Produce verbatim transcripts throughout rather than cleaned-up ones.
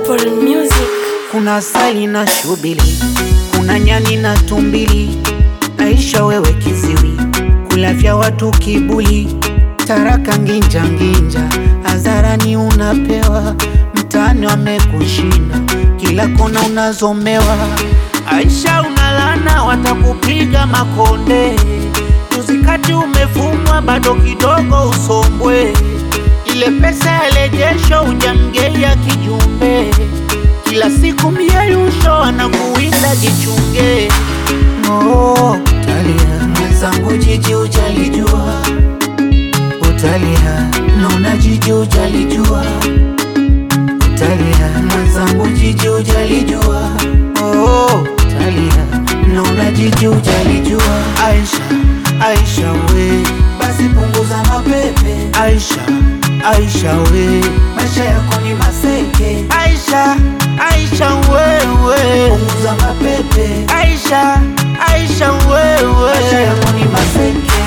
Apple Music. Kuna sali na shubili, kuna nyani na tumbili. Aisha wewe kiziwi, kulavya watu kibuli. Taraka nginja nginja, hadharani unapewa. Mtaani wamekushinda, kila kona unazomewa. Aisha unalana, watakupiga makonde. Tuzikati umefumwa, bado kidogo usombwe. Ile pesa ya lejesho ujamgeia kijumbe. Kila siku miayusho anakuwinda jichunge. Oh, utalia mwenzangu jiji ujalijua. Utalia naona jiji ujalijua. Utalia mwenzangu jiji ujalijua. Oh, utalia naona jiji ujalijua. Aisha, Aisha we, basi punguza mapepe. Aisha, Aisha we, maisha yako ni maseke. Aisha, Aisha wewe, punguza mapepe. Aisha, Aisha wewe, maisha yako ni maseke.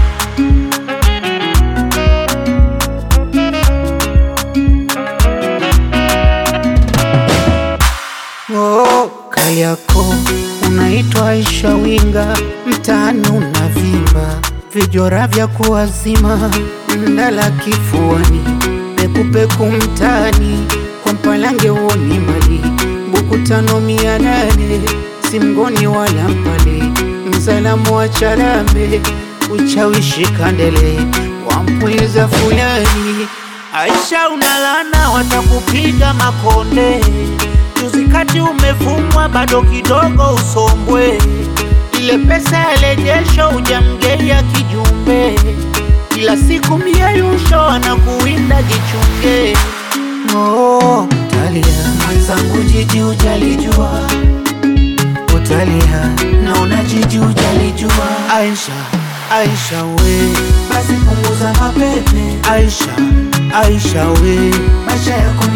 Oh, Kariako unaitwa Aisha winga. Mtaani unavimba, vijora vya kuwazima. Ndala kifuani, pekupeku mtaani. Kwa mpalange uoni mbali, buku tano mia nane. Simgoni wala mpale, msalamu wa charambe. Uchawishi kandele, wampuliza fulani. Aisha unalana, watakupiga makonde. Tuzikati umefumwa, bado kidogo usombwe. Ile pesa ya lejesho ujamgeia kijumbe. Kila siku miayusho anakuwinda jichunge. Oh, utalia mwenzangu jiji ujalijua. Utalia naona jiji ujalijua. Aisha, Aisha we, basi punguza mapepe. Aisha, Aisha we, maisha yako